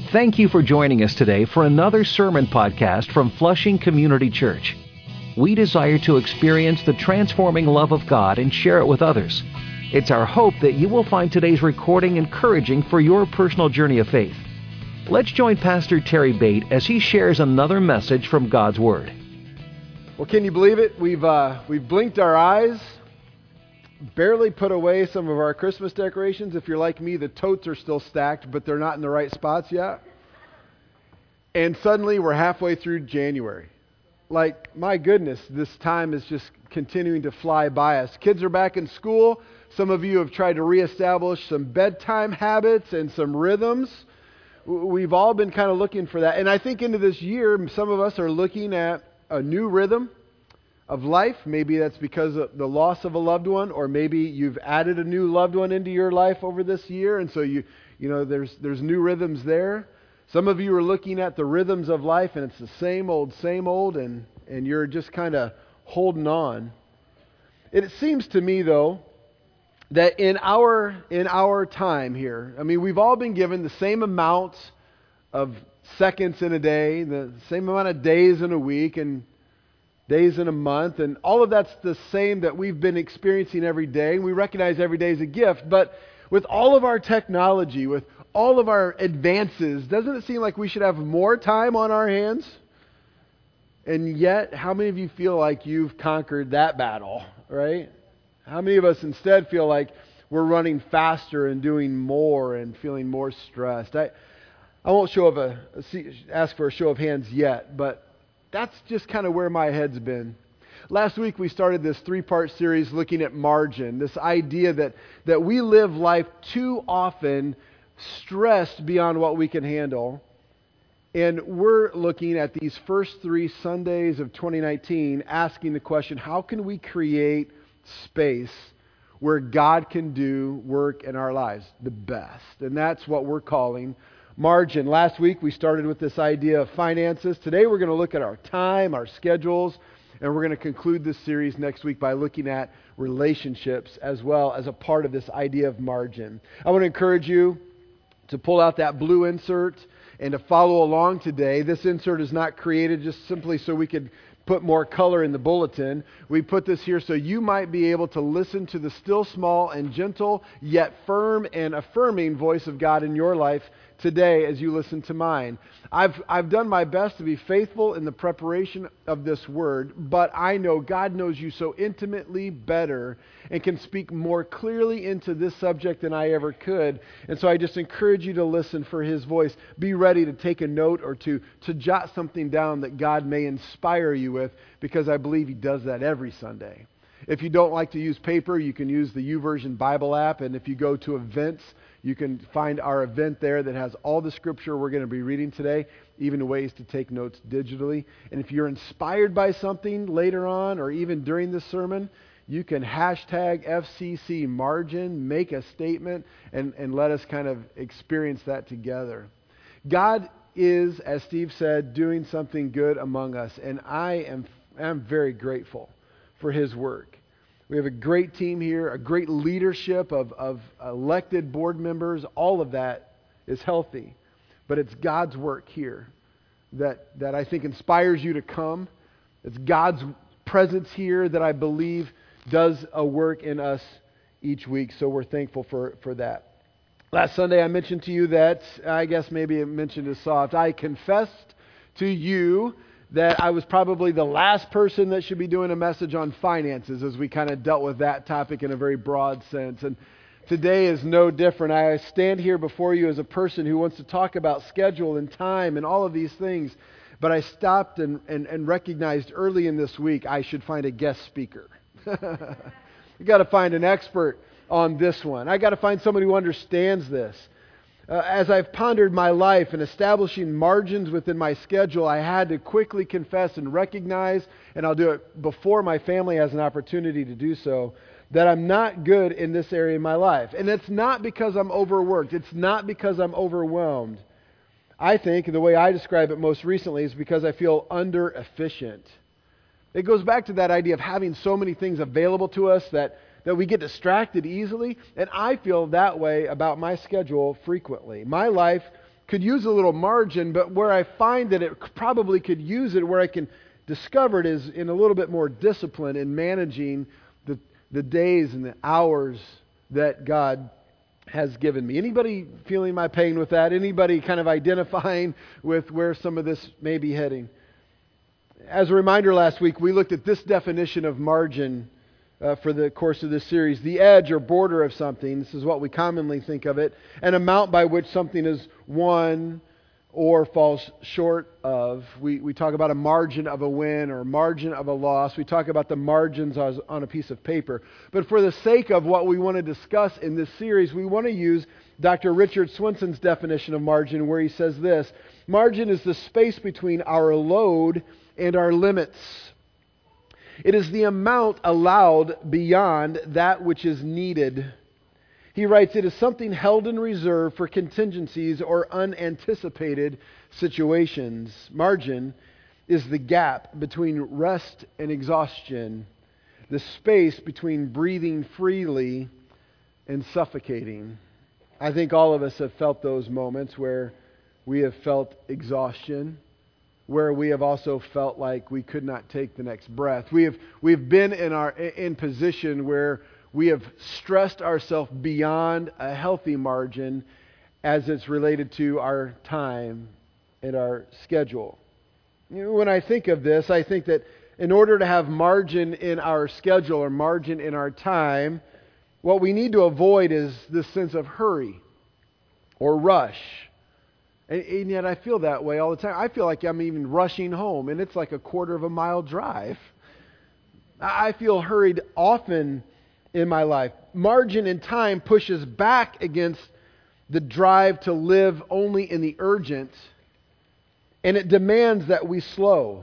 Thank you for joining us today for another sermon podcast from Flushing Community Church. We desire to experience the transforming love of God and share it with others. It's our hope that you will find today's recording encouraging for your personal journey of faith. Let's join Pastor Terry Bate as he shares another message from God's Word. Well, can you believe it? We've blinked our eyes, barely put away some of our Christmas decorations. If you're like me, the totes are still stacked, but they're not in the right spots yet. And suddenly we're halfway through January. Like, my goodness, this time is just continuing to fly by us. Kids are back in school. Some of you have tried to reestablish some bedtime habits and some rhythms. We've all been kind of looking for that. And I think into this year, some of us are looking at a new rhythm of life. Maybe that's because of the loss of a loved one, or maybe you've added a new loved one into your life over this year, and so you know there's new rhythms there. Some of you are looking at the rhythms of life, and it's the same old, and you're just kind of holding on. It seems to me, though, that in our time here, I mean, we've all been given the same amount of seconds in a day, the same amount of days in a week, and days in a month, and all of that's the same that we've been experiencing every day, and we recognize every day as a gift. But with all of our technology, with all of our advances, doesn't it seem like we should have more time on our hands? And yet, how many of you feel like you've conquered that battle, right? How many of us instead feel like we're running faster and doing more and feeling more stressed? I won't ask for a show of hands yet, but that's just kind of where my head's been. Last week we started this 3-part series looking at margin, this idea that we live life too often stressed beyond what we can handle. And we're looking at these first 3 Sundays of 2019 asking the question, how can we create space where God can do work in our lives the best? And that's what we're calling margin. Last week we started with this idea of finances. Today we're going to look at our time, our schedules, and we're going to conclude this series next week by looking at relationships as well as a part of this idea of margin. I want to encourage you to pull out that blue insert and to follow along today. This insert is not created just simply so we could put more color in the bulletin. We put this here so you might be able to listen to the still small and gentle yet firm and affirming voice of God in your life today as you listen to mine. I've done my best to be faithful in the preparation of this word, but I know God knows you so intimately better and can speak more clearly into this subject than I ever could. And so I just encourage you to listen for His voice. Be ready to take a note or to jot something down that God may inspire you with, because I believe He does that every Sunday. If you don't like to use paper, you can use the YouVersion Bible app, and if you go to events, you can find our event there that has all the scripture we're going to be reading today, even ways to take notes digitally. And if you're inspired by something later on or even during this sermon, you can hashtag FCC margin, make a statement, and let us kind of experience that together. God is, as Steve said, doing something good among us, and I am very grateful for His work. We have a great team here, a great leadership of elected board members. All of that is healthy. But it's God's work here that I think inspires you to come. It's God's presence here that I believe does a work in us each week. So we're thankful for that. Last Sunday I mentioned to you that, I guess maybe it mentioned is soft, I confessed to you that I was probably the last person that should be doing a message on finances, as we kind of dealt with that topic in a very broad sense. And today is no different. I stand here before you as a person who wants to talk about schedule and time and all of these things, but I stopped and recognized early in this week I should find a guest speaker. You got to find an expert on this one. I got to find somebody who understands this. As I've pondered my life and establishing margins within my schedule, I had to quickly confess and recognize, and I'll do it before my family has an opportunity to do so, that I'm not good in this area of my life. And it's not because I'm overworked. It's not because I'm overwhelmed. I think the way I describe it most recently is because I feel under-efficient. It goes back to that idea of having so many things available to us that we get distracted easily. And I feel that way about my schedule frequently. My life could use a little margin, but where I find that it probably could use it, where I can discover it, is in a little bit more discipline in managing the days and the hours that God has given me. Anybody feeling my pain with that? Anybody kind of identifying with where some of this may be heading? As a reminder, last week we looked at this definition of margin for the course of this series. The edge or border of something, this is what we commonly think of it, an amount by which something is won or falls short of. We talk about a margin of a win or margin of a loss. We talk about the margins on a piece of paper. But for the sake of what we want to discuss in this series, we want to use Dr. Richard Swinson's definition of margin, where he says this: margin is the space between our load and our limits. It is the amount allowed beyond that which is needed. He writes, it is something held in reserve for contingencies or unanticipated situations. Margin is the gap between rest and exhaustion, the space between breathing freely and suffocating. I think all of us have felt those moments where we have felt exhaustion, where we have also felt like we could not take the next breath. We've been in position where we have stressed ourselves beyond a healthy margin as it's related to our time and our schedule. When I think of this, I think that in order to have margin in our schedule or margin in our time, what we need to avoid is this sense of hurry or rush. And yet I feel that way all the time. I feel like I'm even rushing home, and it's like a quarter of a mile drive. I feel hurried often in my life. Margin in time pushes back against the drive to live only in the urgent, and it demands that we slow.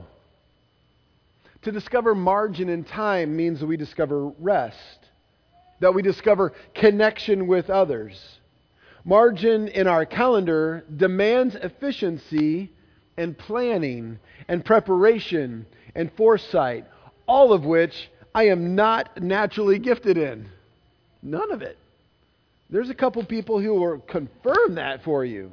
To discover margin in time means that we discover rest, that we discover connection with others. Margin in our calendar demands efficiency and planning and preparation and foresight, all of which I am not naturally gifted in. None of it. There's a couple people who will confirm that for you.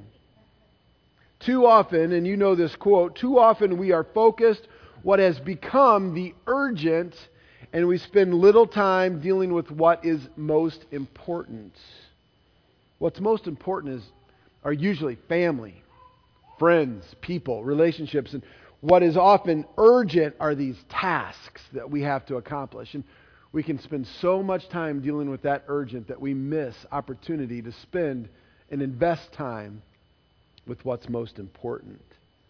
Too often, and you know this quote, too often we are focused what has become the urgent, and we spend little time dealing with what is most important. What's most important are usually family, friends, people, relationships, and what is often urgent are these tasks that we have to accomplish. And we can spend so much time dealing with that urgent that we miss opportunity to spend and invest time with what's most important.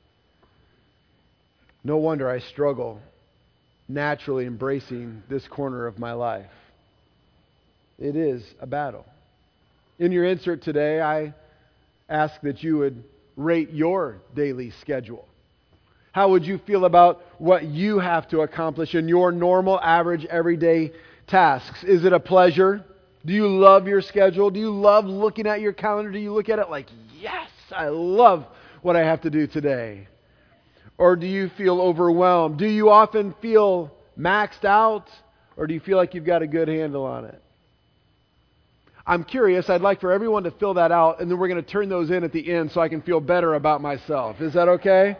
No wonder I struggle naturally embracing this corner of my life. It is a battle. In your insert today, I ask that you would rate your daily schedule. How would you feel about what you have to accomplish in your normal, average, everyday tasks? Is it a pleasure? Do you love your schedule? Do you love looking at your calendar? Do you look at it like, yes, I love what I have to do today? Or do you feel overwhelmed? Do you often feel maxed out? Or do you feel like you've got a good handle on it? I'm curious. I'd like for everyone to fill that out, and then we're going to turn those in at the end so I can feel better about myself. Is that okay?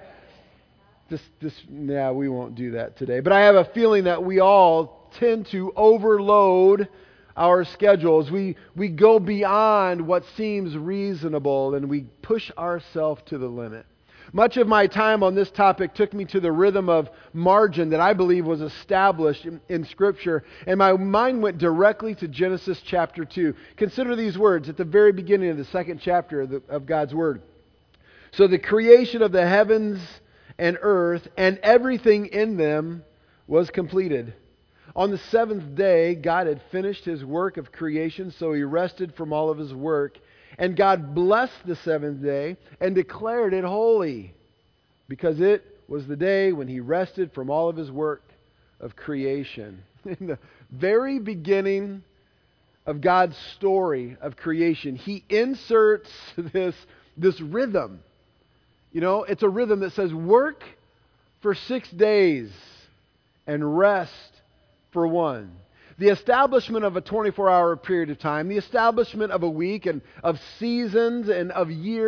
We won't do that today. But I have a feeling that we all tend to overload our schedules. We go beyond what seems reasonable, and we push ourselves to the limit. Much of my time on this topic took me to the rhythm of margin that I believe was established in Scripture, and my mind went directly to Genesis chapter 2. Consider these words at the very beginning of the second chapter of God's Word. So the creation of the heavens and earth and everything in them was completed. On the seventh day, God had finished His work of creation, so He rested from all of His work. And God blessed the seventh day and declared it holy, because it was the day when He rested from all of His work of creation. In the very beginning of God's story of creation, He inserts this rhythm. You know, it's a rhythm that says work for 6 days and rest for one. The establishment of a 24-hour period of time, the establishment of a week and of seasons and of years,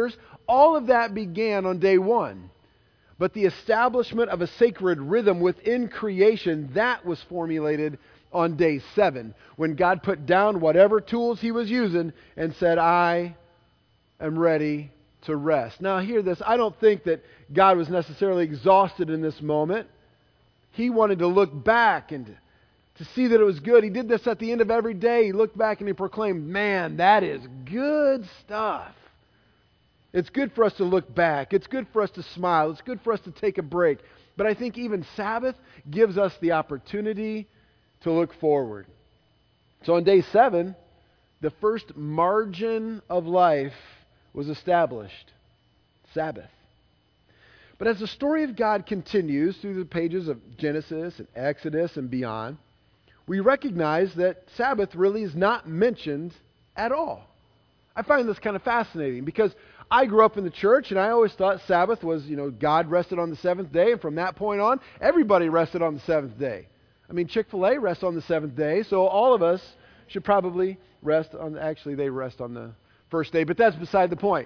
all of that began on day one. But the establishment of a sacred rhythm within creation, that was formulated on day 7, when God put down whatever tools He was using and said, I am ready to rest. Now hear this, I don't think that God was necessarily exhausted in this moment. He wanted to look back and to see that it was good. He did this at the end of every day. He looked back and He proclaimed, man, that is good stuff. It's good for us to look back. It's good for us to smile. It's good for us to take a break. But I think even Sabbath gives us the opportunity to look forward. So on day 7, the first margin of life was established. Sabbath. But as the story of God continues through the pages of Genesis and Exodus and beyond, we recognize that Sabbath really is not mentioned at all. I find this kind of fascinating because I grew up in the church and I always thought Sabbath was, God rested on the 7th day, and from that point on, everybody rested on the 7th day. I mean, Chick-fil-A rests on the 7th day, so all of us should probably rest on, actually they rest on the first day, but that's beside the point.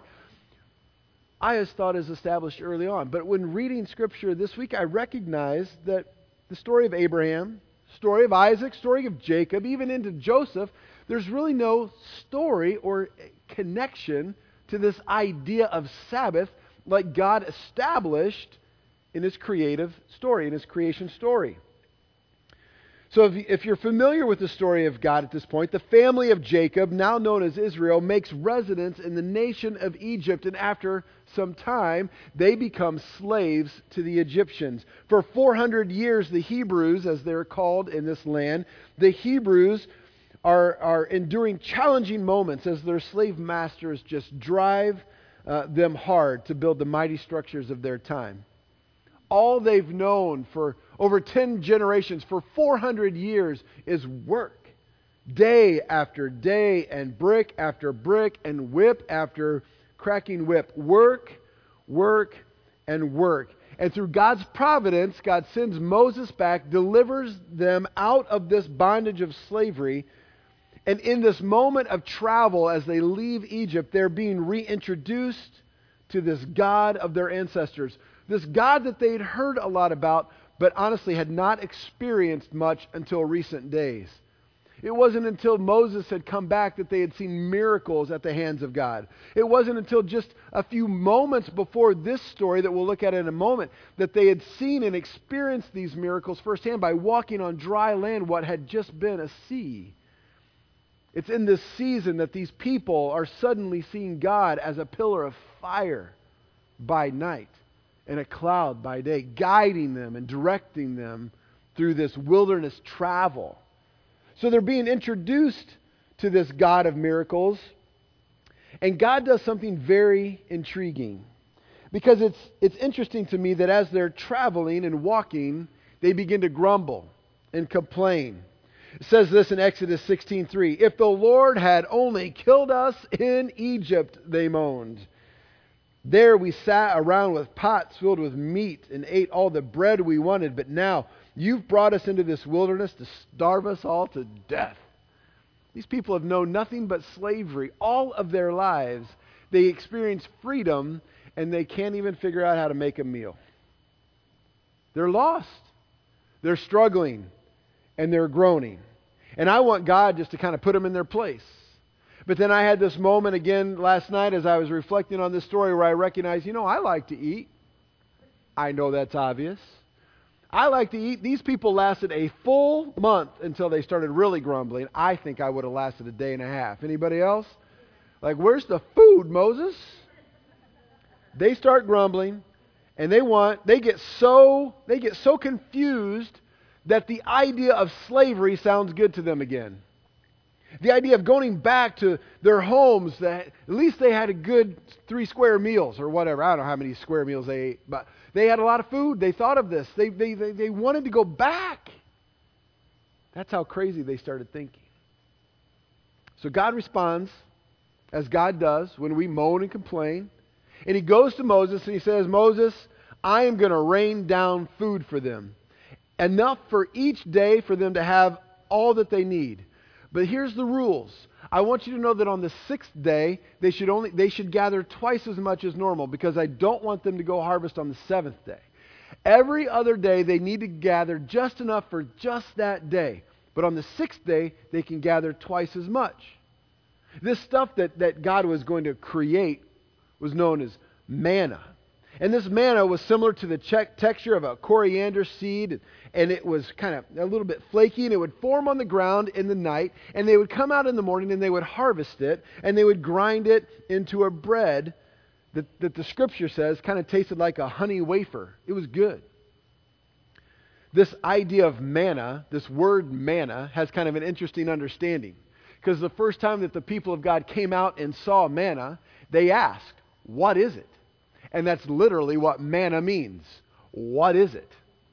I always thought it was established early on, but when reading Scripture this week, I recognized that the story of Abraham, story of Isaac, story of Jacob, even into Joseph, there's really no story or connection to this idea of Sabbath like God established in His creative story, in His creation story. So if you're familiar with the story of God at this point, the family of Jacob, now known as Israel, makes residence in the nation of Egypt, and after some time, they become slaves to the Egyptians. For 400 years, the Hebrews, as they're called in this land, the Hebrews are enduring challenging moments as their slave masters just drive them hard to build the mighty structures of their time. All they've known for over 10 generations, for 400 years, is work. Day after day, and brick after brick, and whip after cracking whip. Work, work, and work. And through God's providence, God sends Moses back, delivers them out of this bondage of slavery. And in this moment of travel, as they leave Egypt, they're being reintroduced to this God of their ancestors. This God that they'd heard a lot about, but honestly had not experienced much until recent days. It wasn't until Moses had come back that they had seen miracles at the hands of God. It wasn't until just a few moments before this story that we'll look at in a moment that they had seen and experienced these miracles firsthand by walking on dry land, what had just been a sea. It's in this season that these people are suddenly seeing God as a pillar of fire by night and a cloud by day, guiding them and directing them through this wilderness travel. So they're being introduced to this God of miracles, and God does something very intriguing. Because it's interesting to me that as they're traveling and walking, they begin to grumble and complain. It says this in Exodus 16:3, "If the Lord had only killed us in Egypt," they moaned. "There we sat around with pots filled with meat and ate all the bread we wanted, but now you've brought us into this wilderness to starve us all to death." These people have known nothing but slavery all of their lives. They experience freedom, and they can't even figure out how to make a meal. They're lost. They're struggling, and they're groaning. And I want God just to kind of put them in their place. But then I had this moment again last night as I was reflecting on this story where I recognized, I like to eat. I know that's obvious. I like to eat. These people lasted a full month until they started really grumbling. I think I would have lasted a day and a half. Anybody else? Like, where's the food, Moses? They start grumbling, and they get so confused that the idea of slavery sounds good to them again. The idea of going back to their homes, that at least they had a good 3 square meals or whatever. I don't know how many square meals they ate, but they had a lot of food. They thought of this. They wanted to go back. That's how crazy they started thinking. So God responds, as God does when we moan and complain. And He goes to Moses and He says, "Moses, I am going to rain down food for them. Enough for each day for them to have all that they need. But here's the rules. I want you to know that on the 6th day, they should gather twice as much as normal, because I don't want them to go harvest on the 7th day. Every other day, they need to gather just enough for just that day. But on the 6th day, they can gather twice as much. This stuff that God was going to create was known as manna. And this manna was similar to the texture of a coriander seed, and it was kind of a little bit flaky, and it would form on the ground in the night, and they would come out in the morning and they would harvest it, and they would grind it into a bread that the Scripture says kind of tasted like a honey wafer. It was good. This idea of manna, this word manna, has kind of an interesting understanding. Because the first time that the people of God came out and saw manna, they asked, "What is it?" And that's literally what manna means. What is it?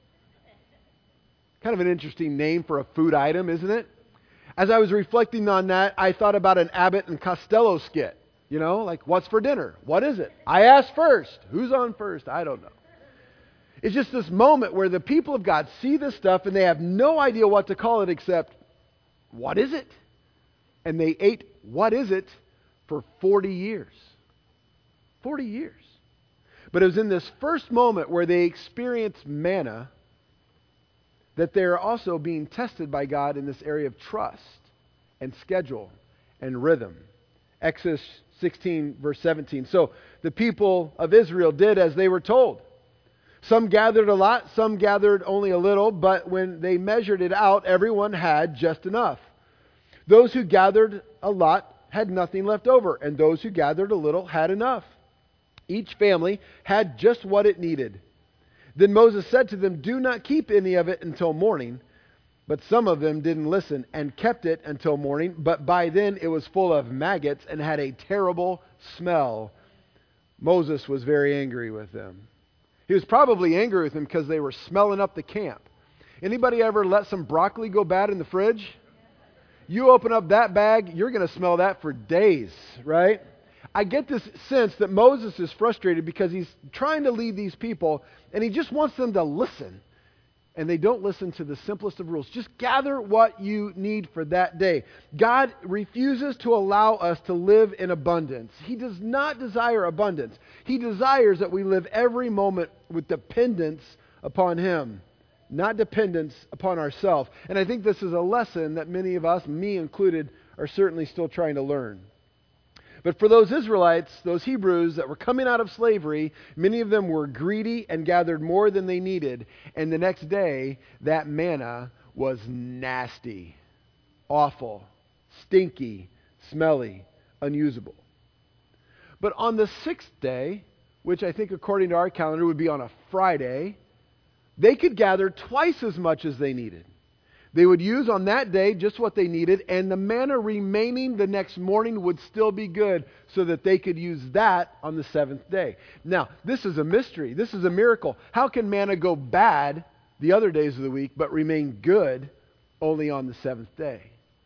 Kind of an interesting name for a food item, isn't it? As I was reflecting on that, I thought about an Abbott and Costello skit. You know, like, what's for dinner? What is it? I asked first. Who's on first? I don't know. It's just this moment where the people of God see this stuff and they have no idea what to call it except, what is it? And they ate what is it for 40 years. 40 years. But it was in this first moment where they experienced manna that they're also being tested by God in this area of trust and schedule and rhythm. Exodus 16, verse 17. So the people of Israel did as they were told. Some gathered a lot, some gathered only a little, but when they measured it out, everyone had just enough. Those who gathered a lot had nothing left over, and those who gathered a little had enough. Each family had just what it needed. Then Moses said to them, "Do not keep any of it until morning." But some of them didn't listen and kept it until morning. But by then it was full of maggots and had a terrible smell. Moses was very angry with them. He was probably angry with them because they were smelling up the camp. Anybody ever let some broccoli go bad in the fridge? You open up that bag, you're going to smell that for days, right? I get this sense that Moses is frustrated because he's trying to lead these people and he just wants them to listen. And they don't listen to the simplest of rules. Just gather what you need for that day. God refuses to allow us to live in abundance. He does not desire abundance. He desires that we live every moment with dependence upon Him, not dependence upon ourselves. And I think this is a lesson that many of us, me included, are certainly still trying to learn. But for those Israelites, those Hebrews that were coming out of slavery, many of them were greedy and gathered more than they needed. And the next day, that manna was nasty, awful, stinky, smelly, unusable. But on the 6th day, which I think according to our calendar would be on a Friday, they could gather twice as much as they needed. They would use on that day just what they needed, and the manna remaining the next morning would still be good so that they could use that on the 7th day. Now, this is a mystery. This is a miracle. How can manna go bad the other days of the week but remain good only on the 7th day?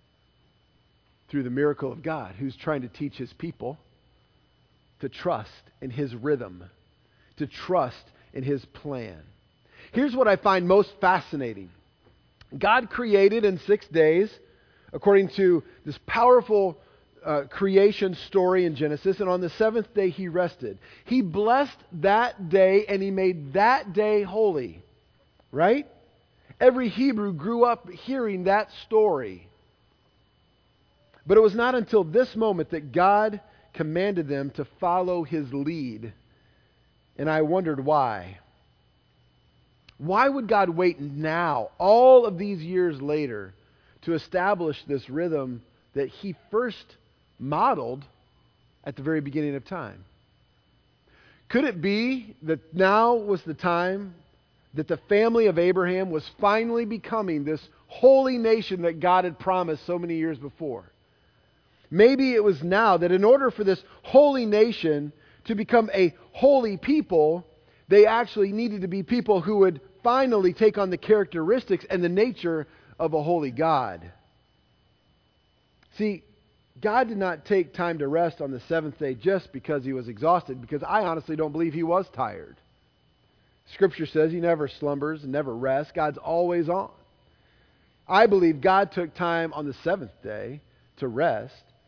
Through the miracle of God, who's trying to teach His people to trust in His rhythm, to trust in His plan. Here's what I find most fascinating. God created in 6 days, according to this powerful creation story in Genesis, and on the 7th day He rested. He blessed that day and He made that day holy. Right? Every Hebrew grew up hearing that story. But it was not until this moment that God commanded them to follow His lead. And I wondered why. Why would God wait now, all of these years later, to establish this rhythm that He first modeled at the very beginning of time? Could it be that now was the time that the family of Abraham was finally becoming this holy nation that God had promised so many years before? Maybe it was now that in order for this holy nation to become a holy people, they actually needed to be people who would finally take on the characteristics and the nature of a holy God. See, God did not take time to rest on the 7th day just because He was exhausted, because I honestly don't believe He was tired. Scripture says He never slumbers and never rests. God's always on. I believe God took time on the 7th day to rest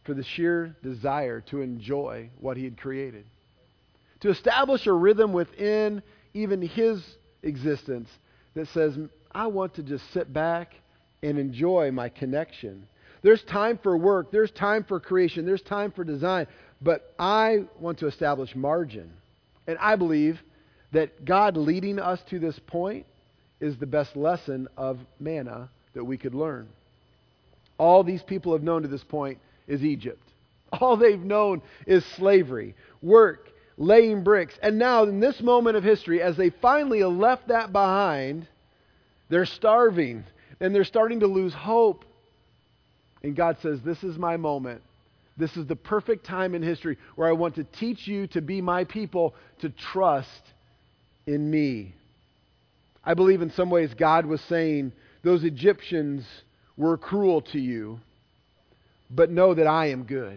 for the sheer desire to enjoy what He had created. To establish a rhythm within even His existence that says, I want to just sit back and enjoy my connection. There's time for work, there's time for creation, there's time for design, but I want to establish margin. And I believe that God leading us to this point is the best lesson of manna that we could learn. All these people have known to this point is Egypt. All they've known is slavery, work, laying bricks. And now in this moment of history, as they finally left that behind, they're starving and they're starting to lose hope. And God says, this is my moment. This is the perfect time in history where I want to teach you to be my people, to trust in me. I believe in some ways God was saying, those Egyptians were cruel to you, but know that I am good.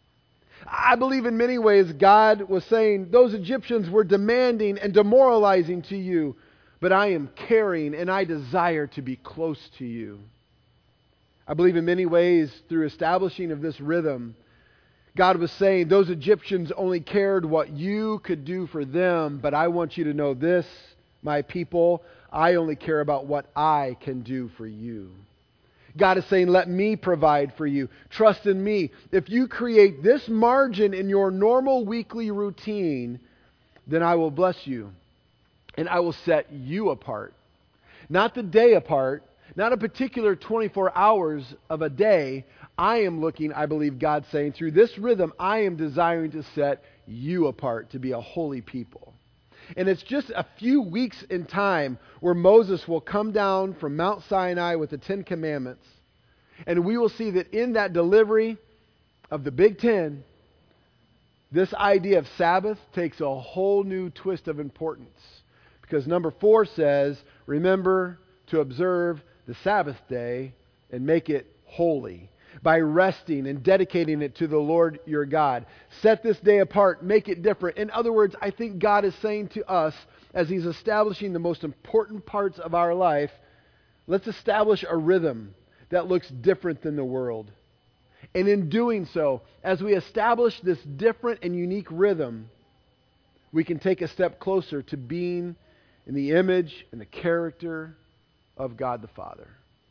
I believe in many ways God was saying, those Egyptians were demanding and demoralizing to you, but I am caring and I desire to be close to you. I believe in many ways through establishing of this rhythm, God was saying, those Egyptians only cared what you could do for them, but I want you to know this, my people, I only care about what I can do for you. God is saying, let me provide for you. Trust in me. If you create this margin in your normal weekly routine, then I will bless you. And I will set you apart. Not the day apart, not a particular 24 hours of a day. I am looking, I believe God's saying, through this rhythm, I am desiring to set you apart to be a holy people. And it's just a few weeks in time where Moses will come down from Mount Sinai with the Ten Commandments. And we will see that in that delivery of the Big Ten, this idea of Sabbath takes a whole new twist of importance. Because number 4 says, remember to observe the Sabbath day and make it holy. By resting and dedicating it to the Lord your God. Set this day apart, make it different. In other words, I think God is saying to us, as He's establishing the most important parts of our life, let's establish a rhythm that looks different than the world. And in doing so, as we establish this different and unique rhythm, we can take a step closer to being in the image and the character of God the Father.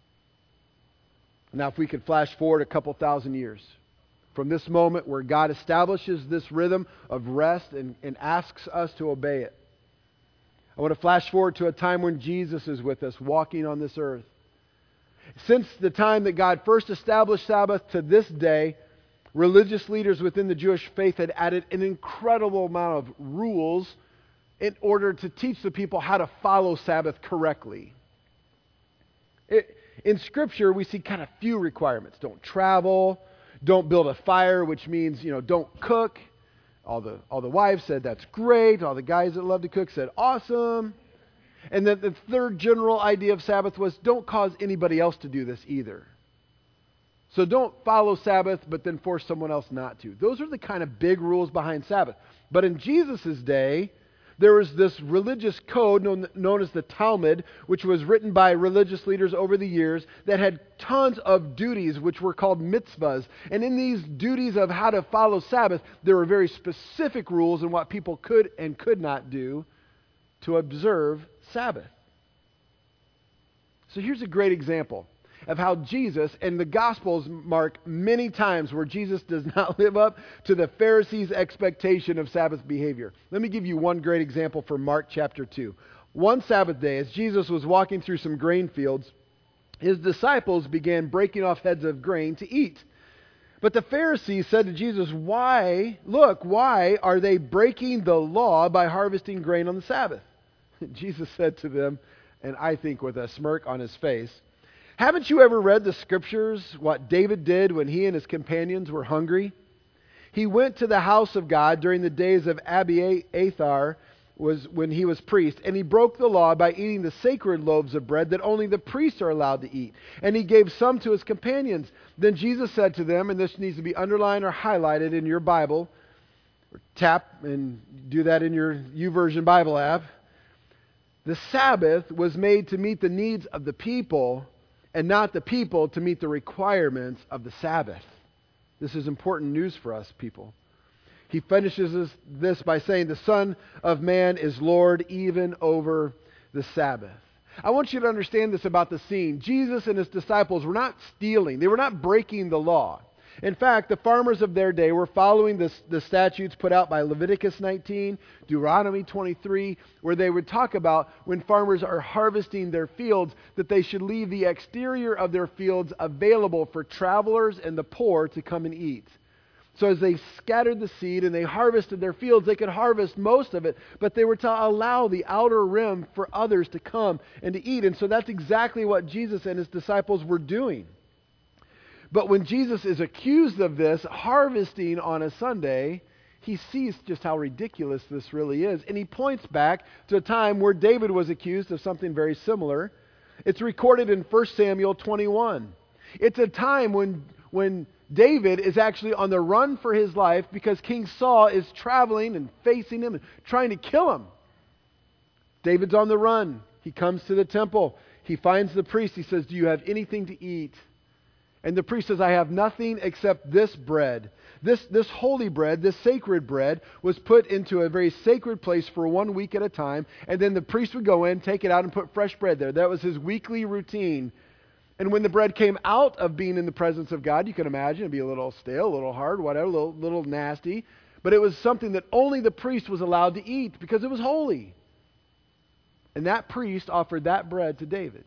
Now, if we could flash forward a couple thousand years from this moment where God establishes this rhythm of rest and asks us to obey it. I want to flash forward to a time when Jesus is with us, walking on this earth. Since the time that God first established Sabbath to this day, religious leaders within the Jewish faith had added an incredible amount of rules in order to teach the people how to follow Sabbath correctly. In Scripture, we see kind of few requirements. Don't travel. Don't build a fire, which means, don't cook. All the wives said, that's great. All the guys that love to cook said, awesome. And then the third general idea of Sabbath was, don't cause anybody else to do this either. So don't follow Sabbath, but then force someone else not to. Those are the kind of big rules behind Sabbath. But in Jesus' day, there was this religious code known as the Talmud, which was written by religious leaders over the years that had tons of duties, which were called mitzvahs. And in these duties of how to follow Sabbath, there were very specific rules on what people could and could not do to observe Sabbath. So here's a great example of how Jesus, and the Gospels mark many times where Jesus does not live up to the Pharisees' expectation of Sabbath behavior. Let me give you one great example from Mark chapter 2. One Sabbath day, as Jesus was walking through some grain fields, His disciples began breaking off heads of grain to eat. But the Pharisees said to Jesus, why are they breaking the law by harvesting grain on the Sabbath? Jesus said to them, and I think with a smirk on His face, haven't you ever read the Scriptures, what David did when he and his companions were hungry? He went to the house of God during the days of Abiathar, when he was priest, and he broke the law by eating the sacred loaves of bread that only the priests are allowed to eat. And he gave some to his companions. Then Jesus said to them, and this needs to be underlined or highlighted in your Bible, or tap and do that in your YouVersion Bible app. The Sabbath was made to meet the needs of the people, and not the people to meet the requirements of the Sabbath. This is important news for us, people. He finishes this by saying, the Son of Man is Lord even over the Sabbath. I want you to understand this about the scene. Jesus and his disciples were not stealing. They were not breaking the law. In fact, the farmers of their day were following the statutes put out by Leviticus 19, Deuteronomy 23, where they would talk about when farmers are harvesting their fields, that they should leave the exterior of their fields available for travelers and the poor to come and eat. So as they scattered the seed and they harvested their fields, they could harvest most of it, but they were to allow the outer rim for others to come and to eat. And so that's exactly what Jesus and his disciples were doing. But when Jesus is accused of this, harvesting on a Sunday, he sees just how ridiculous this really is. And he points back to a time where David was accused of something very similar. It's recorded in 1 Samuel 21. It's a time when David is actually on the run for his life because King Saul is traveling and facing him and trying to kill him. David's on the run. He comes to the temple. He finds the priest. He says, "Do you have anything to eat?" And the priest says, "I have nothing except this bread." This holy bread, this sacred bread, was put into a very sacred place for 1 week at a time. And then the priest would go in, take it out, and put fresh bread there. That was his weekly routine. And when the bread came out of being in the presence of God, you can imagine it'd be a little stale, a little hard, whatever, a little nasty. But it was something that only the priest was allowed to eat because it was holy. And that priest offered that bread to David.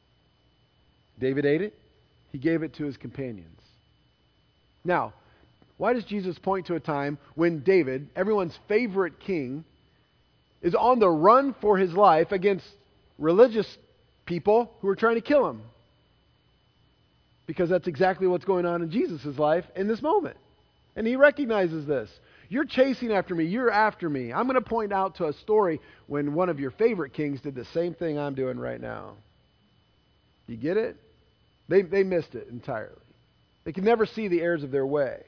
David ate it. He gave it to his companions. Now, why does Jesus point to a time when David, everyone's favorite king, is on the run for his life against religious people who are trying to kill him? Because that's exactly what's going on in Jesus' life in this moment. And he recognizes this. You're chasing after me. You're after me. I'm going to point out to a story when one of your favorite kings did the same thing I'm doing right now. You get it? They missed it entirely. They can never see the errors of their way.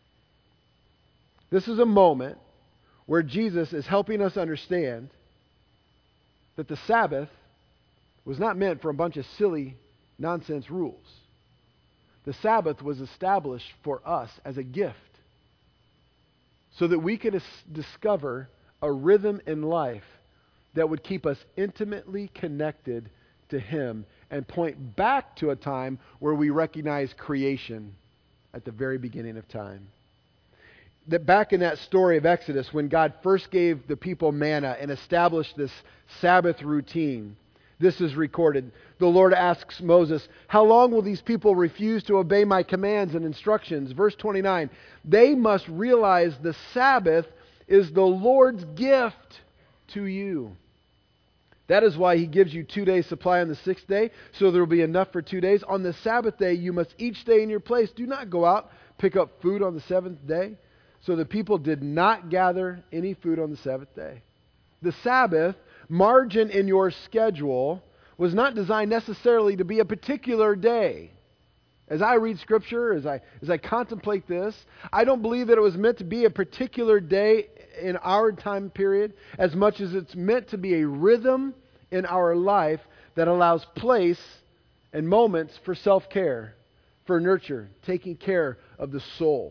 This is a moment where Jesus is helping us understand that the Sabbath was not meant for a bunch of silly nonsense rules. The Sabbath was established for us as a gift so that we could discover a rhythm in life that would keep us intimately connected to Him and point back to a time where we recognize creation at the very beginning of time. That back in that story of Exodus, when God first gave the people manna and established this Sabbath routine, this is recorded. The Lord asks Moses, "How long will these people refuse to obey my commands and instructions?" Verse 29, "They must realize the Sabbath is the Lord's gift to you. That is why He gives you 2 days' supply on the 6th day, so there will be enough for 2 days. On the Sabbath day, you must each stay in your place. Do not go out, pick up food on the 7th day." So the people did not gather any food on the 7th day. The Sabbath, margin in your schedule, was not designed necessarily to be a particular day. As I read Scripture, as I contemplate this, I don't believe that it was meant to be a particular day in our time period as much as it's meant to be a rhythm in our life that allows place and moments for self-care, for nurture, taking care of the soul.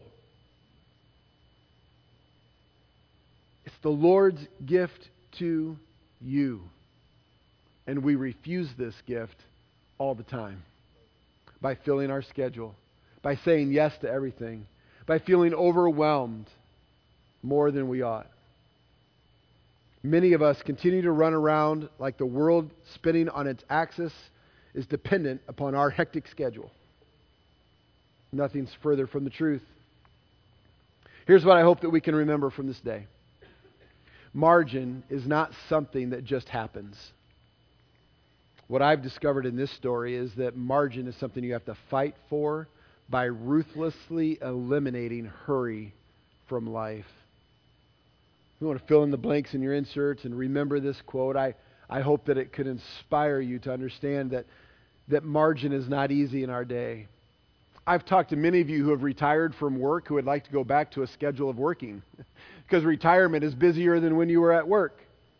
It's the Lord's gift to you. And we refuse this gift all the time. By filling our schedule. By saying yes to everything. By feeling overwhelmed more than we ought. Many of us continue to run around like the world spinning on its axis is dependent upon our hectic schedule. Nothing's further from the truth. Here's what I hope that we can remember from this day. Margin is not something that just happens. What I've discovered in this story is that margin is something you have to fight for by ruthlessly eliminating hurry from life. You want to fill in the blanks in your inserts and remember this quote. I hope that it could inspire you to understand that margin is not easy in our day. I've talked to many of you who have retired from work who would like to go back to a schedule of working because retirement is busier than when you were at work.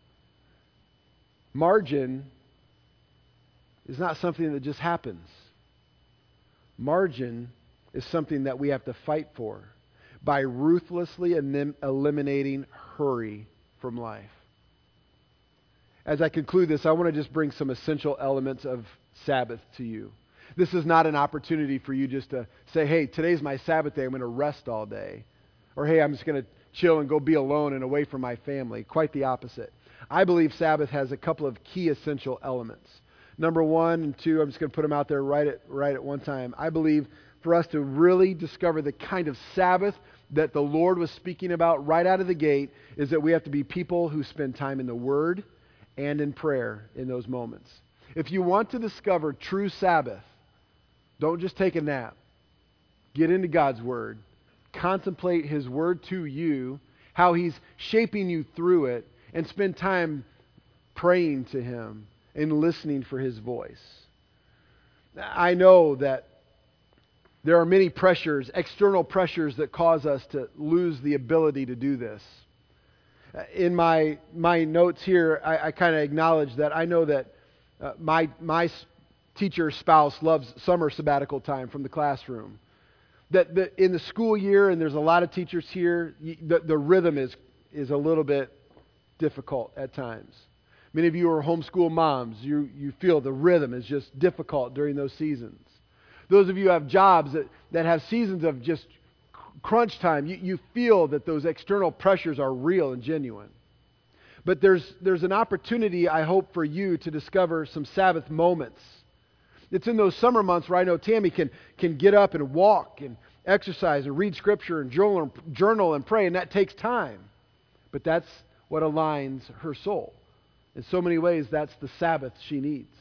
Margin is not something that just happens. Margin is something that we have to fight for by ruthlessly eliminating hurry from life. As I conclude this, I want to just bring some essential elements of Sabbath to you. This is not an opportunity for you just to say, hey, today's my Sabbath day, I'm going to rest all day. Or hey, I'm just going to chill and go be alone and away from my family. Quite the opposite. I believe Sabbath has a couple of key essential elements. Number 1 and 2, I'm just going to put them out there right at one time. I believe for us to really discover the kind of Sabbath that the Lord was speaking about right out of the gate is that we have to be people who spend time in the Word and in prayer in those moments. If you want to discover true Sabbath, don't just take a nap. Get into God's Word. Contemplate His Word to you, how He's shaping you through it, and spend time praying to Him and listening for His voice. I know that there are many pressures, external pressures, that cause us to lose the ability to do this. In my notes here, I kind of acknowledge that I know that my teacher spouse loves summer sabbatical time from the classroom. That in the school year, and there's a lot of teachers here, the rhythm is a little bit difficult at times. Many of you are homeschool moms. You feel the rhythm is just difficult during those seasons. Those of you who have jobs that have seasons of just crunch time, you feel that those external pressures are real and genuine. But there's an opportunity, I hope, for you to discover some Sabbath moments. It's in those summer months where I know Tammy can get up and walk and exercise and read Scripture and journal and pray, and that takes time. But that's what aligns her soul. In so many ways, that's the Sabbath she needs.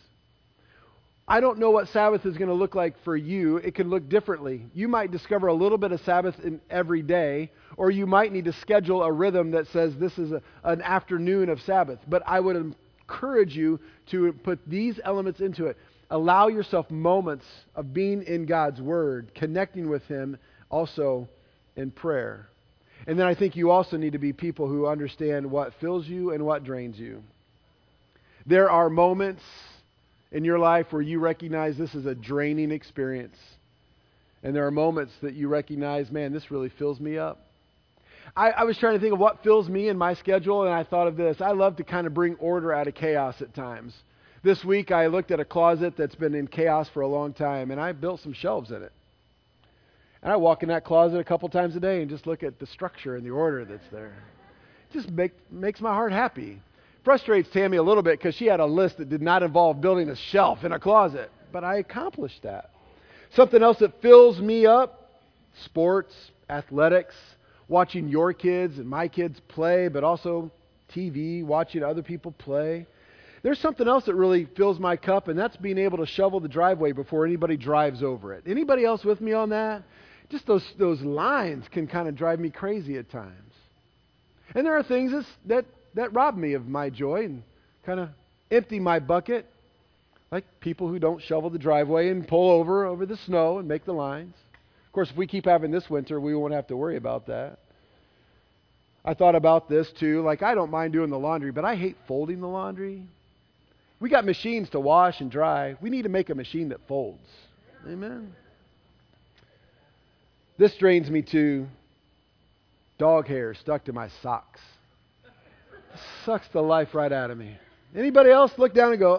I don't know what Sabbath is going to look like for you. It can look differently. You might discover a little bit of Sabbath in every day, or you might need to schedule a rhythm that says this is an afternoon of Sabbath. But I would encourage you to put these elements into it. Allow yourself moments of being in God's Word, connecting with Him, also in prayer. And then I think you also need to be people who understand what fills you and what drains you. There are moments in your life where you recognize this is a draining experience. And there are moments that you recognize, man, this really fills me up. I was trying to think of what fills me in my schedule, and I thought of this. I love to kind of bring order out of chaos at times. This week I looked at a closet that's been in chaos for a long time, and I built some shelves in it. And I walk in that closet a couple times a day and just look at the structure and the order that's there. It just makes my heart happy. Frustrates Tammy a little bit because she had a list that did not involve building a shelf in a closet. But I accomplished that. Something else that fills me up, sports, athletics, watching your kids and my kids play, but also TV, watching other people play. There's something else that really fills my cup, and that's being able to shovel the driveway before anybody drives over it. Anybody else with me on that? Just those lines can kind of drive me crazy at times. And there are things that rob me of my joy and kind of empty my bucket, like people who don't shovel the driveway and pull over the snow and make the lines. Of course, if we keep having this winter, we won't have to worry about that. I thought about this too. Like, I don't mind doing the laundry, but I hate folding the laundry. We got machines to wash and dry. We need to make a machine that folds. Amen. This drains me too. Dog hair stuck to my socks. Sucks the life right out of me. Anybody else look down and go,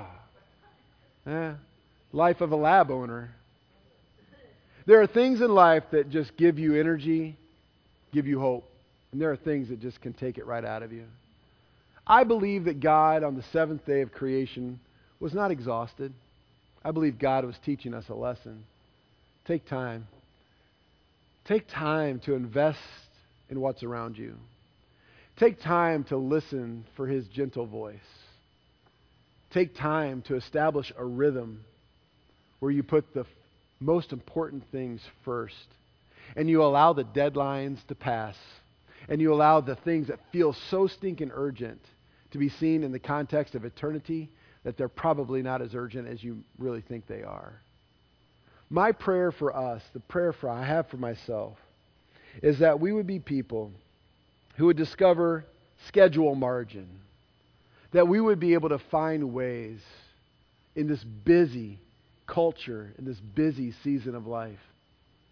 life of a lab owner. There are things in life that just give you energy, give you hope. And there are things that just can take it right out of you. I believe that God on the seventh day of creation was not exhausted. I believe God was teaching us a lesson. Take time. Take time to invest in what's around you. Take time to listen for His gentle voice. Take time to establish a rhythm where you put the most important things first. And you allow the deadlines to pass. And you allow the things that feel so stinking urgent to be seen in the context of eternity that they're probably not as urgent as you really think they are. My prayer for us, the prayer I have for myself, is that we would be people who would discover schedule margin. That we would be able to find ways in this busy culture, in this busy season of life,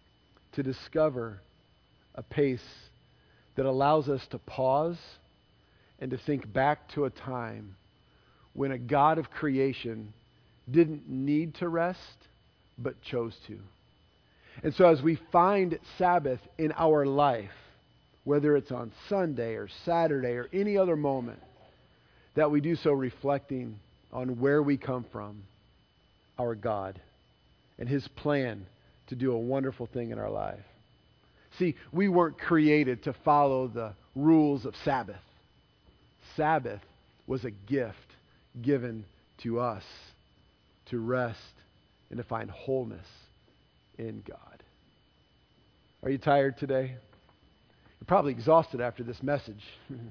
to discover a pace that allows us to pause and to think back to a time when a God of creation didn't need to rest, but chose to. And so as we find Sabbath in our life, whether it's on Sunday or Saturday or any other moment, that we do so reflecting on where we come from, our God, and His plan to do a wonderful thing in our life. See, we weren't created to follow the rules of Sabbath. Sabbath was a gift given to us to rest and to find wholeness in God. Are you tired today? You're probably exhausted after this message.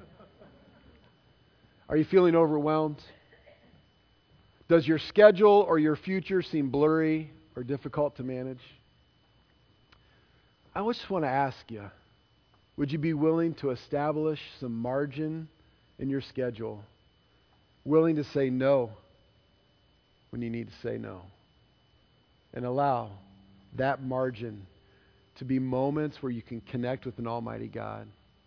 Are you feeling overwhelmed? Does your schedule or your future seem blurry or difficult to manage? I just want to ask you, would you be willing to establish some margin in your schedule? Willing to say no when you need to say no. And allow that margin to be moments where you can connect with an almighty God.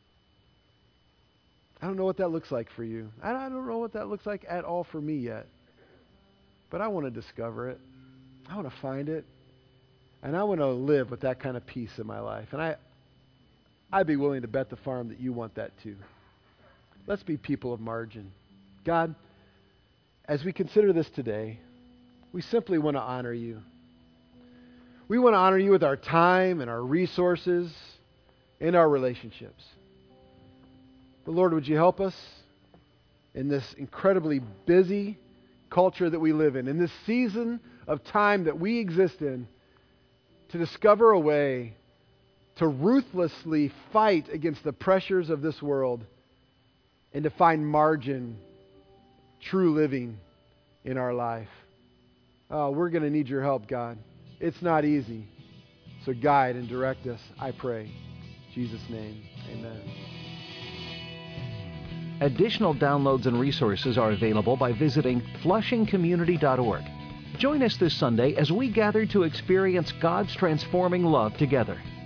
I don't know what that looks like for you. I don't know what that looks like at all for me yet. But I want to discover it. I want to find it. And I want to live with that kind of peace in my life. And I'd be willing to bet the farm that you want that too. Let's be people of margin. God, as we consider this today, we simply want to honor you. We want to honor you with our time and our resources and our relationships. But Lord, would you help us in this incredibly busy culture that we live in this season of time that we exist in, to discover a way to ruthlessly fight against the pressures of this world and to find margin, true living in our life. Oh, we're going to need your help, God. It's not easy. So guide and direct us, I pray. In Jesus' name, amen. Additional downloads and resources are available by visiting flushingcommunity.org. Join us this Sunday as we gather to experience God's transforming love together.